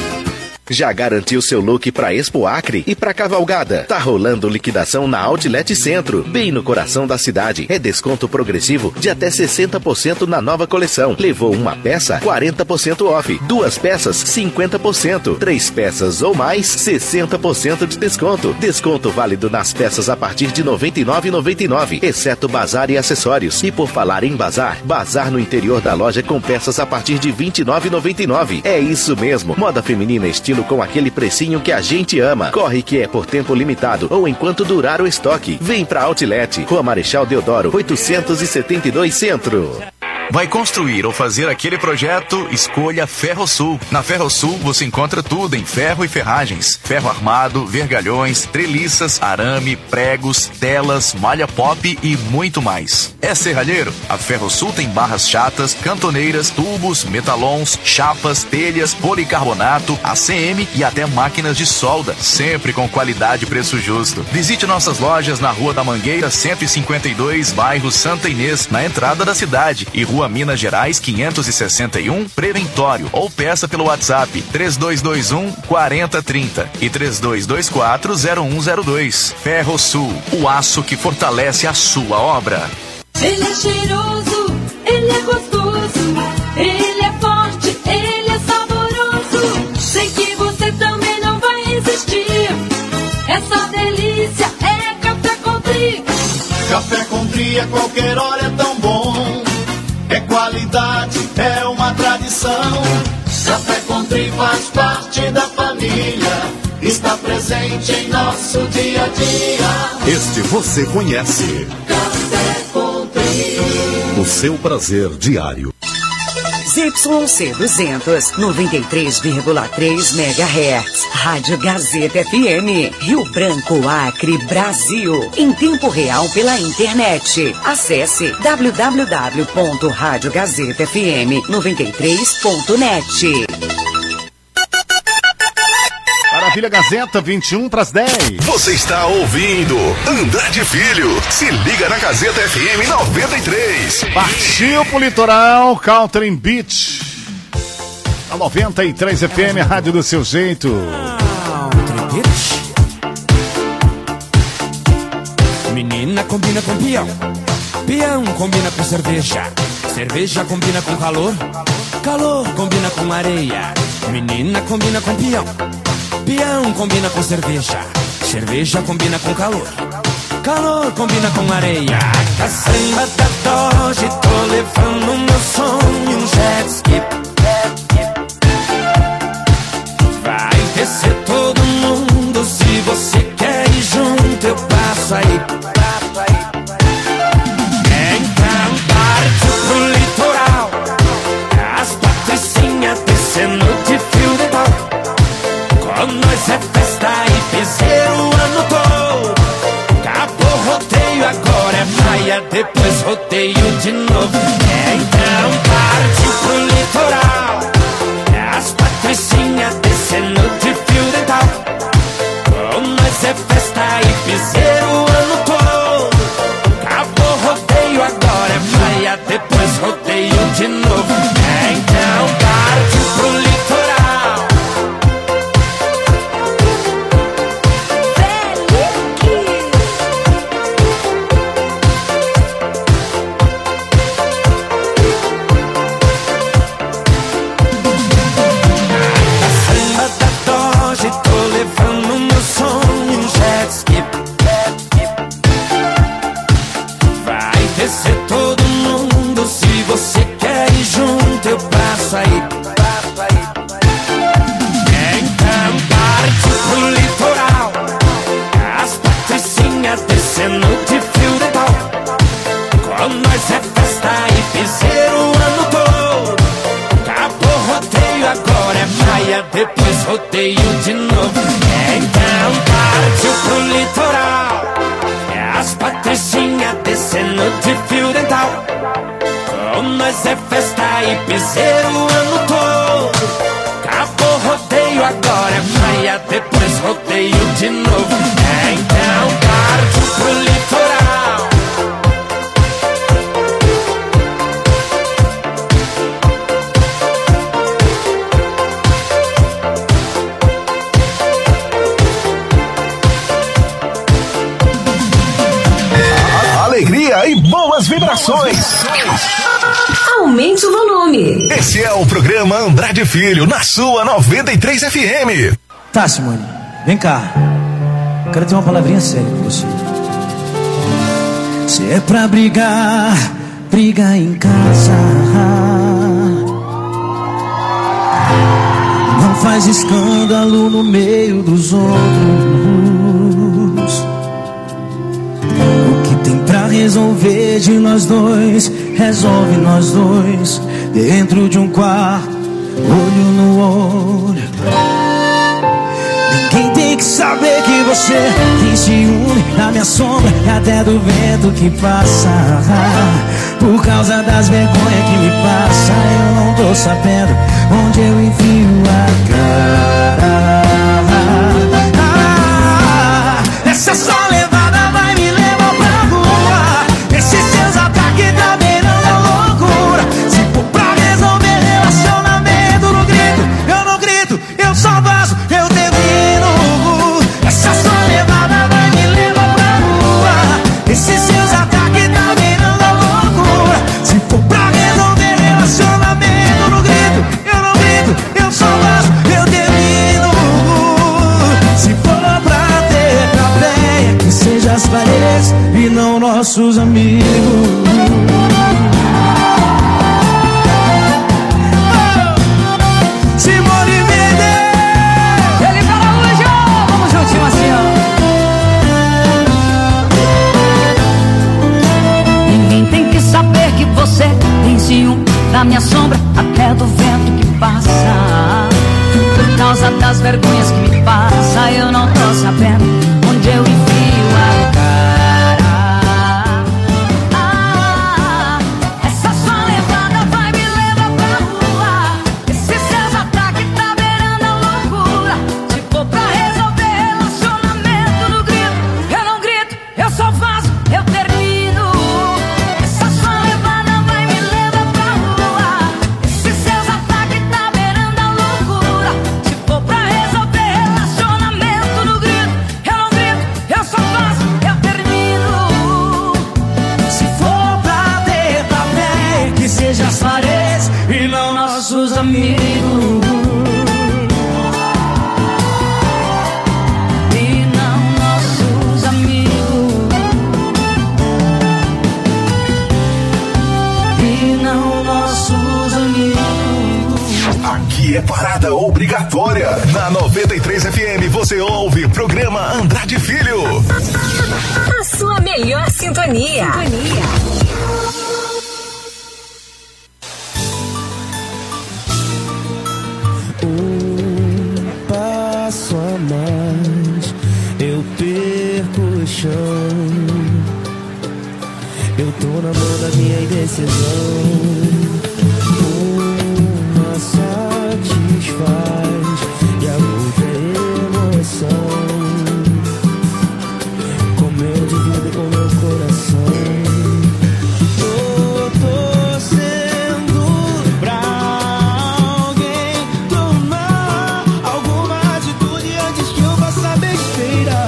Já garantiu seu look pra Expo Acre e pra Cavalgada? Tá rolando liquidação na Outlet Centro, bem no coração da cidade. É desconto progressivo de até sessenta por cento na nova coleção. Levou uma peça, quarenta por cento off. Duas peças, cinquenta por cento. Três peças ou mais, sessenta por cento de desconto. Desconto válido nas peças a partir de noventa e nove reais e noventa e nove centavos, exceto bazar e acessórios. E por falar em bazar, bazar no interior da loja com peças a partir de vinte e nove reais e noventa e nove centavos. É isso mesmo, moda feminina estilo quilo com aquele precinho que a gente ama. Corre que é por tempo limitado ou enquanto durar o estoque. Vem pra Outlet, Rua Marechal Deodoro, oitocentos e setenta e dois Centro. Vai construir ou fazer aquele projeto? Escolha Ferrosul. Na Ferrosul você encontra tudo em ferro e ferragens. Ferro armado, vergalhões, treliças, arame, pregos, telas, malha pop e muito mais. É serralheiro? A Ferrosul tem barras chatas, cantoneiras, tubos, metalons, chapas, telhas, policarbonato, A C M e até máquinas de solda. Sempre com qualidade e preço justo. Visite nossas lojas na Rua da Mangueira, cento e cinquenta e dois, bairro Santa Inês, na entrada da cidade, e Rua Minas Gerais quinhentos e sessenta e um, Preventório, ou peça pelo WhatsApp três dois dois um, quatro zero três zero e três dois dois quatro, zero um zero dois. Ferrosul, o aço que fortalece a sua obra. Ele é cheiroso, ele é gostoso, ele é forte, ele é saboroso. Sei que você também não vai resistir. Essa delícia é Café Country. Café Country a qualquer hora é tão bom. É qualidade, é uma tradição. Café Country faz parte da família. Está presente em nosso dia a dia. Este você conhece. Café Country. O seu prazer diário. Y C duzentos, noventa e três vírgula três megahertz. Rádio Gazeta F M. Rio Branco, Acre, Brasil. Em tempo real pela internet. Acesse w w w ponto rádio gazeta f m noventa e três ponto net. Maravilha Gazeta, vinte e um para as dez. Você está ouvindo Andrade Filho. Se liga na Gazeta F M noventa e três. Partiu pro litoral, Country Beach. A noventa e três F M, a rádio do seu jeito. Country Beach. Menina combina com peão. Peão combina com cerveja. Cerveja combina com calor. Calor combina com areia. Menina combina com peão. Peão combina com cerveja. Cerveja combina com calor. Calor combina com areia. Caçamba da Dodge, tô levando meu sonho, um jet ski. Vai descer todo mundo, se você quer ir junto, eu passo aí. Então parte pro litoral, as patricinhas descendo de fio de pau. Com nós é festa e piseiro o ano todo. Acabou o rodeio, agora é praia, depois rodeio de novo. É, então partiu pro litoral, as patricinhas descendo de fio dental. Com nós é festa e piseiro o ano todo. Acabou o rodeio, agora é praia, depois rodeio de novo. É, então partiu pro litoral. Depois rodeio de novo. Então partiu pro litoral, as patricinhas descendo de fio dental. Com nós é festa e piseiro o ano todo. Acabou rodeio, agora é praia, depois rodeio de novo. Então partiu pro litoral. Alegria e boas vibrações. Aumente o volume. Esse é o programa Andrade Filho, na sua noventa e três F M. Tá, Simone, vem cá. Quero ter uma palavrinha séria com você. Se é pra brigar, briga em casa. Não faz faz escândalo no meio dos outros. O que tem pra resolver de nós dois, resolve nós dois, dentro de um quarto, olho no olho. Ninguém tem que saber que você tem ciúme da minha sombra e até do vento que passa. Por causa das vergonhas que me passa, eu não tô sabendo onde eu enfio a cara. Ah, essa só levada vai me levar pra rua. Esses seus ataques tá beirando a loucura. Se for pra resolver relacionamento no grito, eu não grito, eu só vazo, eu termino. Essa só levada vai me levar pra rua. Esses seus ataques tá beirando a loucura. Se for pra resolver relacionamento no grito, eu não grito, eu só vazo, eu termino. Se for pra ter plateia, que seja as paredes e não nossos amigos. Simone Mendes, ele fala hoje, ó, vamos juntinho assim, ó. Ninguém tem que saber que você tem ciúme da minha sombra, até do vento que passa. Por causa das vergonhas que me passa, eu não tô sabendo onde eu enfio a cara. Ah, essa sua levada vai me levar pra rua. Esses seus ataques tá beirando a loucura. Se for pra resolver relacionamento no grito, eu não grito, eu só faço, eu termino. Essa sua levada vai me levar pra rua. Esses seus ataques tá beirando a loucura. Se for pra resolver relacionamento no grito, eu não grito, eu só faço, eu termino. se for pra ter plateia, que seja as paredes e não nossos amigos. E não nossos amigos. E não nossos amigos. Aqui é parada obrigatória. Na noventa e três F M você ouve programa Andrade Filho. A sua melhor sintonia. Um passo a mais, eu perco o chão. Eu tô na mão da minha indecisão. Uma satisfaz e a outra é emoção. Como eu divido com meu coração. Tô torcendo pra alguém tomar alguma atitude antes que eu faça besteira.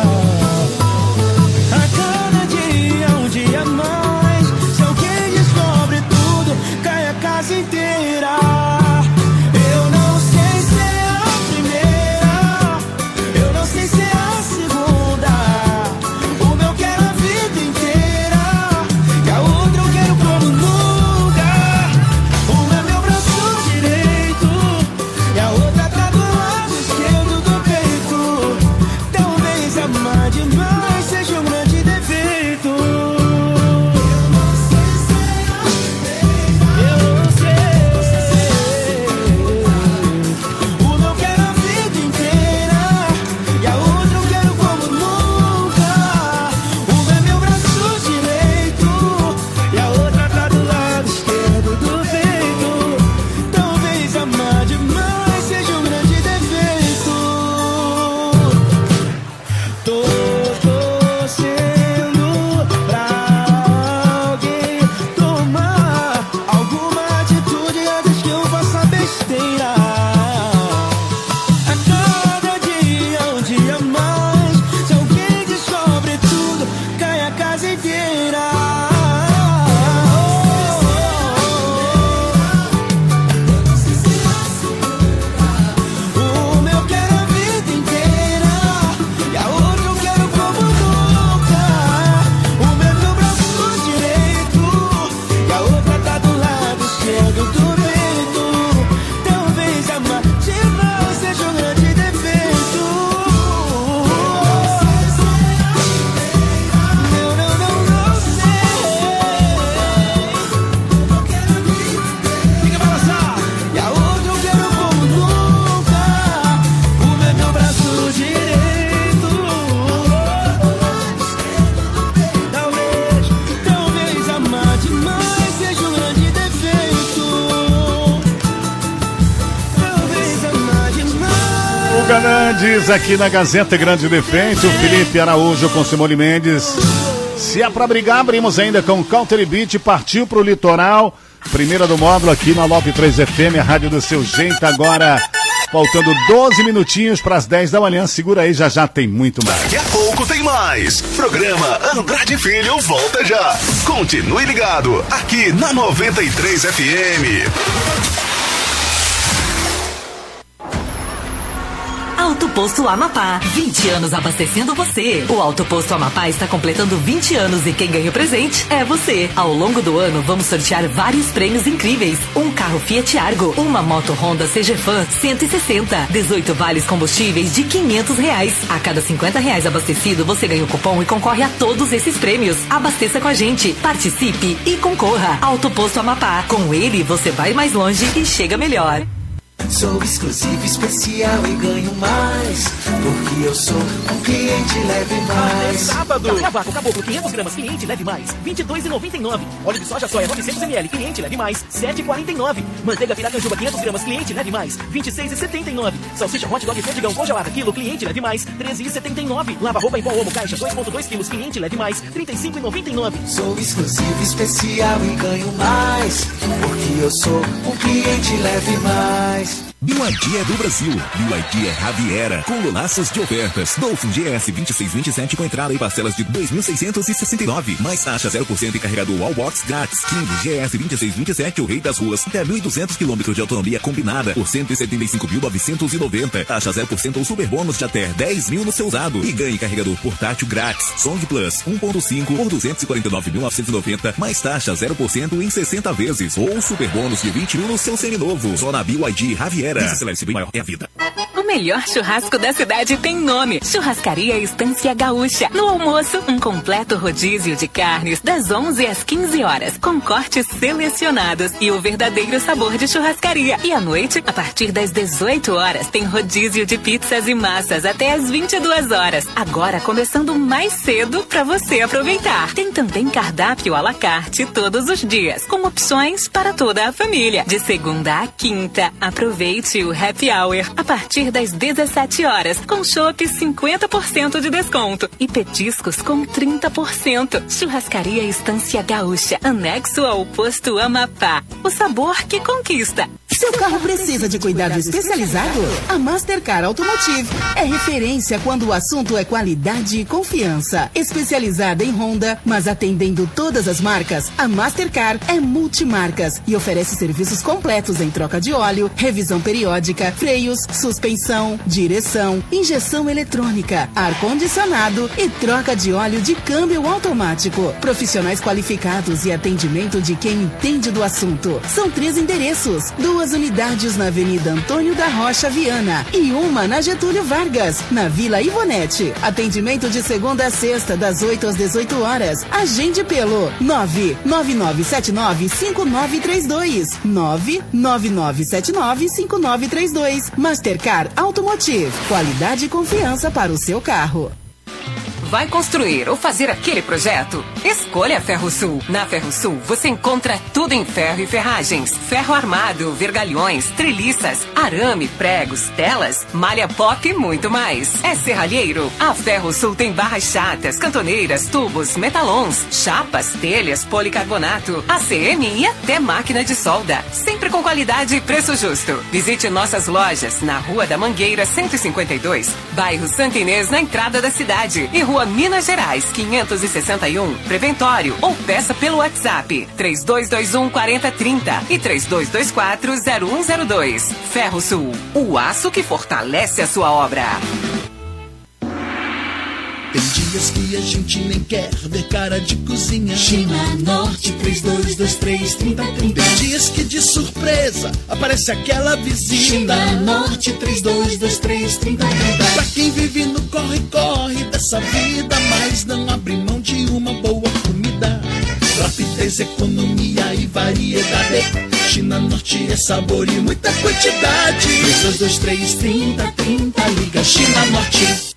A cada dia, um dia a mais. Se alguém descobre tudo, cai a casa inteira. Eu não sei se é a primeira, eu não sei se é a segunda. Uma eu quero a vida inteira e a outra eu quero como nunca. Uma é meu braço direito e a outra tá do lado esquerdo do peito. Talvez amar demais seja um grande defeito. Eu não sei se é a primeira, eu não sei. Fernandes aqui na Gazeta Grande Defense, o Felipe Araújo com Simone Mendes. Se é pra brigar, abrimos ainda com Country Beat, partiu pro litoral. Primeira do módulo aqui na noventa e três F M, a rádio do seu jeito. Agora, faltando doze minutinhos para as dez da manhã. Segura aí, já já tem muito mais. Daqui a pouco tem mais. Programa Andrade Filho volta já. Continue ligado aqui na noventa e três F M. Alto Posto Amapá, vinte anos abastecendo você. O Alto Posto Amapá está completando vinte anos e quem ganha o presente é você. Ao longo do ano, vamos sortear vários prêmios incríveis. Um carro Fiat Argo, uma moto Honda C G Fan cento e sessenta, dezoito vales combustíveis de quinhentos reais. A cada cinquenta reais abastecido, você ganha o cupom e concorre a todos esses prêmios. Abasteça com a gente, participe e concorra. Alto Posto Amapá, com ele você vai mais longe e chega melhor. Sou exclusivo, especial e ganho mais, porque eu sou um cliente leve mais. Sábado, café vácuo caboclo quinhentas gramas, cliente leve mais, vinte e dois reais e noventa e nove centavos. Óleo de soja soia novecentos mililitros, cliente leve mais, sete reais e quarenta e nove centavos. Manteiga piracanjuba quinhentas gramas, cliente leve mais, vinte e seis reais e setenta e nove centavos. Salsicha hot dog perdigão congelada quilo, cliente leve mais, treze reais e setenta e nove centavos. Lava roupa em pó Omo caixa dois vírgula dois quilos, cliente leve mais, trinta e cinco reais e noventa e nove centavos. Sou exclusivo, especial e ganho mais, porque eu sou um cliente leve mais. B Y D é do Brasil. B Y D é Raviera, com lolaças de ofertas. Dolphin G S vinte e seis vinte e sete com entrada e parcelas de dois mil seiscentos e sessenta e nove reais. Mais taxa zero por cento e carregador Wallbox grátis. King G S vinte e seis vinte e sete, o rei das ruas. Até mil e duzentos quilômetros de autonomia combinada por cento e setenta e cinco mil novecentos e noventa reais. Taxa zero por cento ou super bônus de até dez mil no seu usado. E ganhe carregador portátil grátis. Song Plus um ponto cinco por duzentos e quarenta e nove mil novecentos e noventa reais. Mais taxa zero por cento em sessenta vezes. Ou super bônus de vinte mil no seu seminovo. Só na B Y D Raviera. Acelere-se bem maior. É a vida. O melhor churrasco da cidade tem nome. Churrascaria Estância Gaúcha. No almoço, um completo rodízio de carnes das onze às quinze horas, com cortes selecionados e o verdadeiro sabor de churrascaria. E à noite, a partir das dezoito horas, tem rodízio de pizzas e massas até às vinte e duas horas. Agora começando mais cedo para você aproveitar. Tem também cardápio à la carte todos os dias, com opções para toda a família. De segunda a quinta, aproveite o happy hour a partir das dezessete horas, com chopp cinquenta por cento de desconto e petiscos com trinta por cento. Churrascaria Estância Gaúcha, anexo ao posto Amapá. O sabor que conquista. Seu carro precisa de cuidado especializado? A Mastercar Automotive é referência quando o assunto é qualidade e confiança. Especializada em Honda, mas atendendo todas as marcas, a Mastercar é multimarcas e oferece serviços completos em troca de óleo, revisão periódica, freios, suspensão, direção, injeção eletrônica, ar-condicionado e troca de óleo de câmbio automático. Profissionais qualificados e atendimento de quem entende do assunto. São três endereços, duas unidades na Avenida Antônio da Rocha Viana e uma na Getúlio Vargas, na Vila Ivonete. Atendimento de segunda a sexta, das oito às dezoito horas. Agende pelo nove nove nove sete nove cinco nove três dois. nove nove nove sete nove cinco nove três dois. Mastercar Automotive. Qualidade e confiança para o seu carro. Vai construir ou fazer aquele projeto? Escolha a Ferrosul. Na Ferrosul você encontra tudo em ferro e ferragens, ferro armado, vergalhões, treliças, arame, pregos, telas, malha pop e muito mais. É serralheiro? A Ferrosul tem barras chatas, cantoneiras, tubos, metalons, chapas, telhas, policarbonato, A C M e até máquina de solda. Sempre com qualidade e preço justo. Visite nossas lojas na Rua da Mangueira cento e cinquenta e dois, bairro Santa Inês, na entrada da cidade, e Rua Minas Gerais, quinhentos e sessenta e um, Preventório, ou peça pelo WhatsApp três dois dois um, quatro zero três zero e três dois dois quatro, zero um zero dois. Ferrosul, o aço que fortalece a sua obra. Tem dias que a gente nem quer ver cara de cozinha. China Norte, três dois dois três, trinta trinta. Tem dias que de surpresa aparece aquela vizinha. China Norte, três dois dois três, trinta trinta. Pra quem vive no corre-corre dessa vida, mas não abre mão de uma boa comida. Rapidez, economia e variedade. China Norte é sabor e muita quantidade. três dois dois três, trinta trinta. Liga China Norte.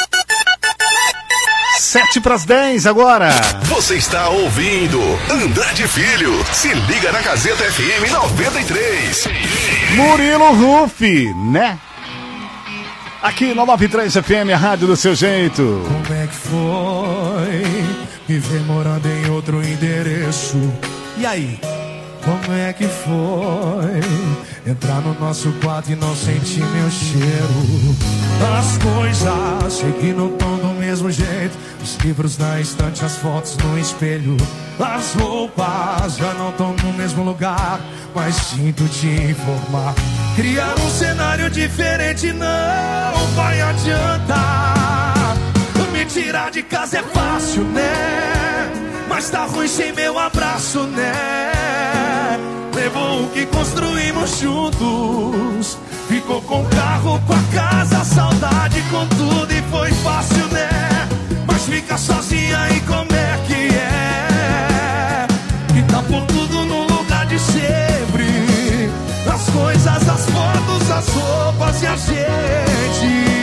Sete para as dez agora. Você está ouvindo Andrade Filho. Se liga na Gazeta F M noventa e três. Murilo Ruff, né? Aqui no noventa e três F M, a rádio do seu jeito. Como é que foi viver morando em outro endereço? E aí? Como é que foi entrar no nosso quarto e não sentir meu cheiro? As coisas sei que não estão do mesmo jeito. Os livros na estante, as fotos no espelho. As roupas já não estão no mesmo lugar, mas sinto te informar. Criar um cenário diferente não vai adiantar. Me tirar de casa é fácil, né? Mas tá ruim sem meu abraço, né? Levou o que construímos juntos. Ficou com o carro, com a casa, a saudade com tudo. E foi fácil, né? Mas fica sozinha e como é que é? E tá por tudo no lugar de sempre. As coisas, as fotos, as roupas e a gente.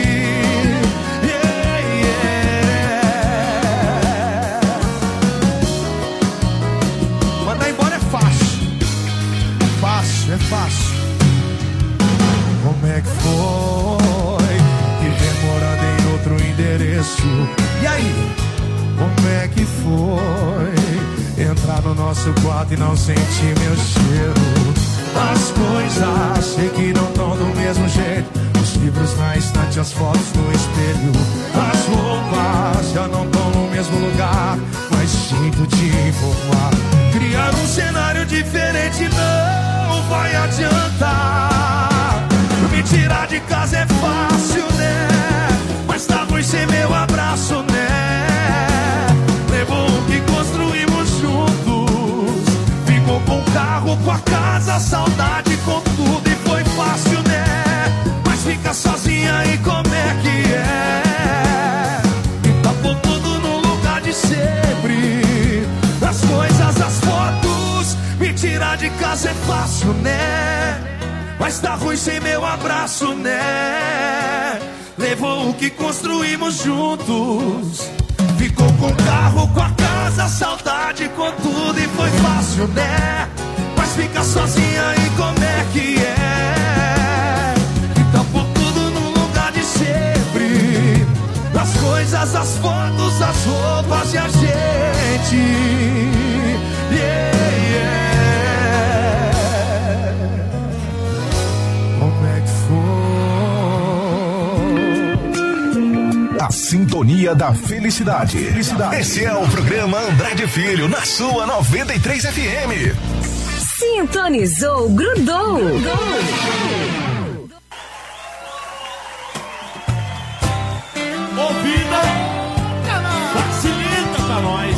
É fácil. Como é que foi viver morando em outro endereço? E aí? Como é que foi entrar no nosso quarto e não sentir meu cheiro? As coisas sei que não estão do mesmo jeito. Os livros na estante, as fotos no espelho. As roupas já não estão no mesmo lugar, mas sinto te informar. Criar um cenário diferente não vai adiantar. Me tirar de casa é fácil, né? Mas tá ruim sem meu abraço, né? Levou o que construímos juntos. Ficou com o carro, com a casa, a saudade com tudo. E foi fácil, né? Mas fica sozinha e como é que é? E tá por tudo no lugar de sempre. As coisas, as fotos. Me tirar de casa é fácil, né? Mas tá ruim sem meu abraço, né? Levou o que construímos juntos. Ficou com o carro, com a casa, a saudade com tudo. E foi fácil, né? Mas fica sozinha e como é que é? E tá por tudo no lugar de sempre. As coisas, as fotos, as roupas e a gente. Yeah, yeah. Como é que foi? A sintonia da felicidade. felicidade. Esse é o programa Andrade Filho, na sua noventa e três F M. Sintonizou, grudou. grudou. Ouvida, facilita pra nós.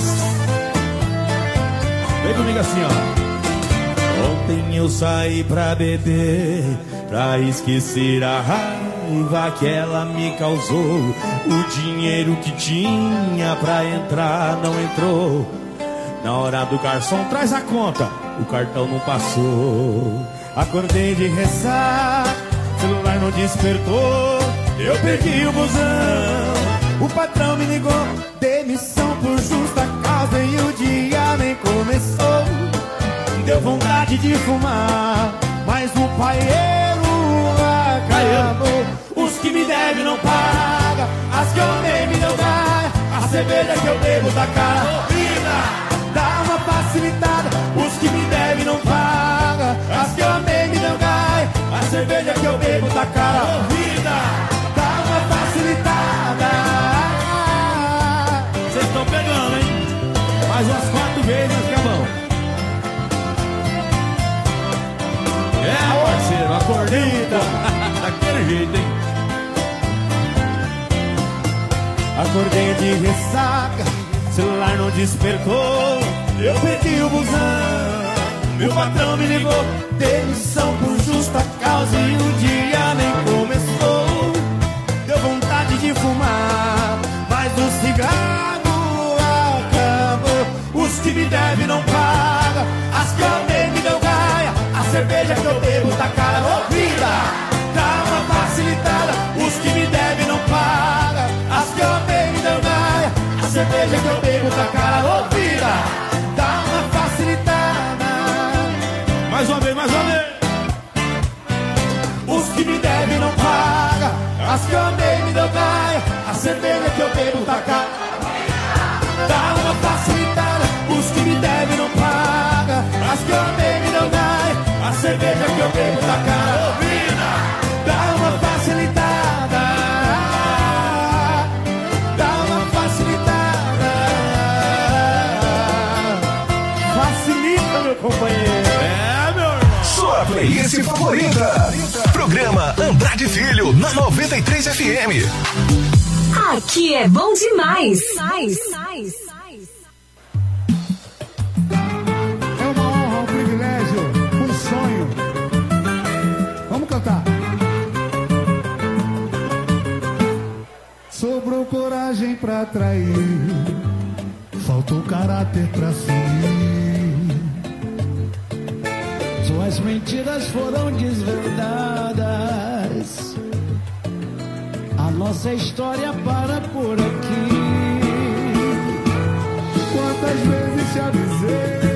Vem comigo assim, ó. Ontem eu saí pra beber, pra esquecer a raiva que ela me causou. O dinheiro que tinha pra entrar não entrou. Na hora do garçom, traz a conta, o cartão não passou. Acordei de ressaca, celular não despertou. Eu perdi o busão, o patrão me ligou. Demissão por justa causa e o dia nem começou. Deu vontade de fumar, mas o paieiro acabou. Os que me devem não pagam, as que eu amei me deu gaia. A cerveja que eu bebo da cara, vida, dá uma facilitada. Os que me devem não pagam, as que eu amei me deu gaia. A cerveja que eu bebo da cara, vida, dá uma facilitada. Vocês estão pegando, hein? Mais umas quatro vezes que é bom. É, parceiro, acordei, daquele jeito, hein? Acordei de ressaca, celular não despertou. Eu perdi o busão, meu patrão me ligou. Demissão por justa causa e o dia nem começou. Deu vontade de fumar, mas o cigarro acabou. Os que me devem não pagam, as que eu amei me deu gaia. A cerveja que eu bebo tá cara, ô vida, dá uma facilitada. Os que me devem não pagam, as que eu amei me deu gaia. A cerveja que eu bebo tá cara, ô vida, dá uma facilitada. Mais uma vez, mais uma vez. Os que me devem não pagam, As que eu amei me deu gaia, a cerveja que eu bebo tá cá. Dá uma facilitada, os que me devem não paga. As que eu amei me deu gaia, a cerveja que eu bebo tá cá. Dá uma facilitada, dá uma facilitada. Facilita, meu companheiro. É, meu irmão. Sua playlist favorita. Programa Andrade Filho, na noventa e três F M. Aqui é bom demais. Mais. É uma honra, um privilégio, um sonho. Vamos cantar. Sobrou coragem pra trair, faltou caráter pra seguir. Suas mentiras foram desvendadas, a nossa história para por aqui. Quantas vezes te avisei